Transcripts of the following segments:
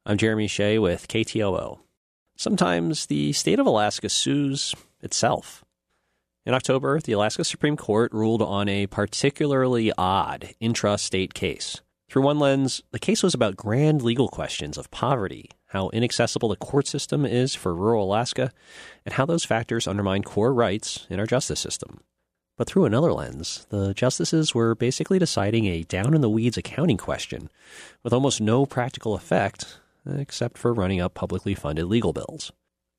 I'm Jeremy Shea with KTOO. Sometimes the state of Alaska sues itself. In October, the Alaska Supreme Court ruled on a particularly odd intra-state case. Through one lens, the case was about grand legal questions of poverty, how inaccessible the court system is for rural Alaska, and how those factors undermine core rights in our justice system. But through another lens, the justices were basically deciding a down-in-the-weeds accounting question with almost no practical effect except for running up publicly funded legal bills.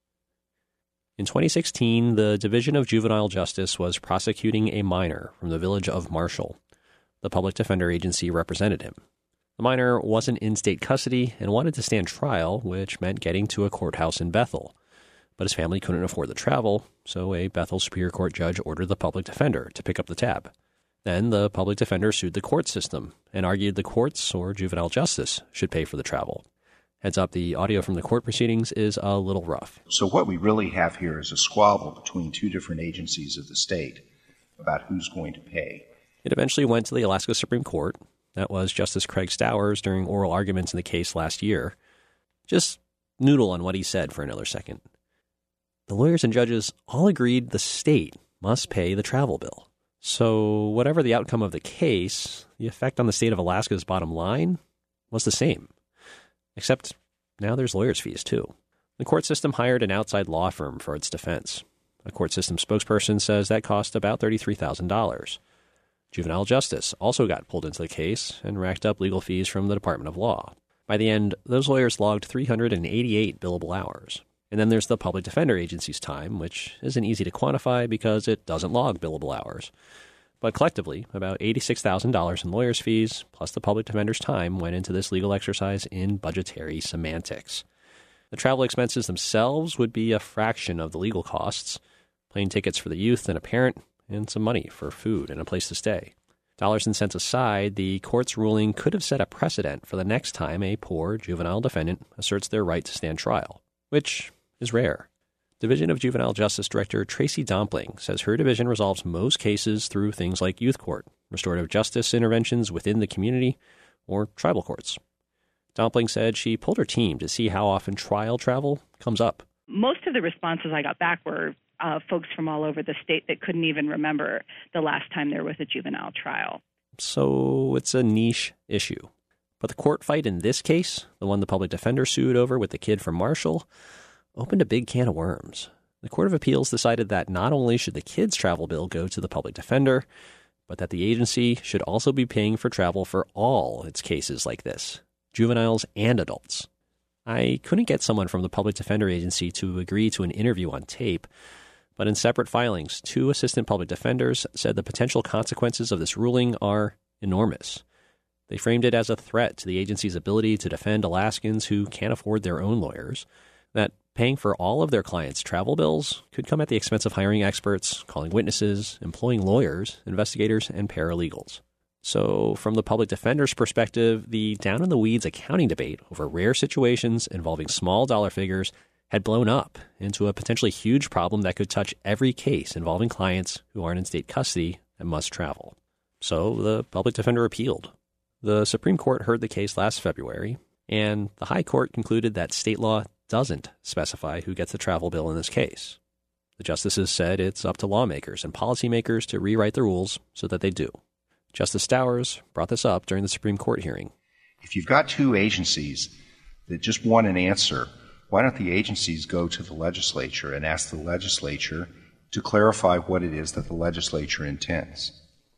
In 2016, the Division of Juvenile Justice was prosecuting a minor from the village of Marshall. The public defender agency represented him. The minor wasn't in state custody and wanted to stand trial, which meant getting to a courthouse in Bethel. But his family couldn't afford the travel, so a Bethel Superior Court judge ordered the public defender to pick up the tab. Then the public defender sued the court system and argued the courts or juvenile justice should pay for the travel. Heads up, the audio from the court proceedings is a little rough. So what we really have here is a squabble between two different agencies of the state about who's going to pay. It eventually went to the Alaska Supreme Court. That was Justice Craig Stowers during oral arguments in the case last year. Just noodle on what he said for another second. The lawyers and judges all agreed the state must pay the travel bill. So whatever the outcome of the case, the effect on the state of Alaska's bottom line was the same. Except now there's lawyers' fees, too. The court system hired an outside law firm for its defense. A court system spokesperson says that cost about $33,000. Juvenile Justice also got pulled into the case and racked up legal fees from the Department of Law. By the end, those lawyers logged 388 billable hours. And then there's the Public Defender Agency's time, which isn't easy to quantify because it doesn't log billable hours. But collectively, about $86,000 in lawyers' fees, plus the public defender's time, went into this legal exercise in budgetary semantics. The travel expenses themselves would be a fraction of the legal costs, plane tickets for the youth and a parent, and some money for food and a place to stay. Dollars and cents aside, the court's ruling could have set a precedent for the next time a poor juvenile defendant asserts their right to stand trial, which is rare. Division of Juvenile Justice Director Tracy Dompling says her division resolves most cases through things like youth court, restorative justice interventions within the community, or tribal courts. Dompling said she pulled her team to see how often trial travel comes up. Most of the responses I got back were folks from all over the state that couldn't even remember the last time there was a juvenile trial. So it's a niche issue. But the court fight in this case, the one the public defender sued over with the kid from Marshall, opened a big can of worms. The Court of Appeals decided that not only should the kid's travel bill go to the public defender, but that the agency should also be paying for travel for all its cases like this, juveniles and adults. I couldn't get someone from the public defender agency to agree to an interview on tape, but in separate filings, two assistant public defenders said the potential consequences of this ruling are enormous. They framed it as a threat to the agency's ability to defend Alaskans who can't afford their own lawyers, that paying for all of their clients' travel bills could come at the expense of hiring experts, calling witnesses, employing lawyers, investigators, and paralegals. So, from the public defender's perspective, the down-in-the-weeds accounting debate over rare situations involving small dollar figures had blown up into a potentially huge problem that could touch every case involving clients who aren't in state custody and must travel. So, the public defender appealed. The Supreme Court heard the case last February, and the High Court concluded that state law doesn't specify who gets the travel bill in this case. The justices said it's up to lawmakers and policymakers to rewrite the rules so that they do. Justice Stowers brought this up during the Supreme Court hearing. If you've got two agencies that just want an answer, why don't the agencies go to the legislature and ask the legislature to clarify what it is that the legislature intends?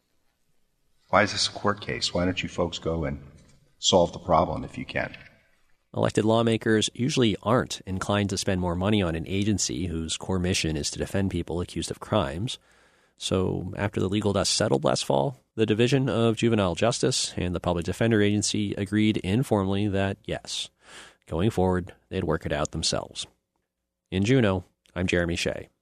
Why is this a court case? Why don't you folks go and solve the problem if you can? Elected lawmakers usually aren't inclined to spend more money on an agency whose core mission is to defend people accused of crimes. So after the legal dust settled last fall, the Division of Juvenile Justice and the Public Defender Agency agreed informally that, yes, going forward, they'd work it out themselves. In Juneau, I'm Jeremy Shea.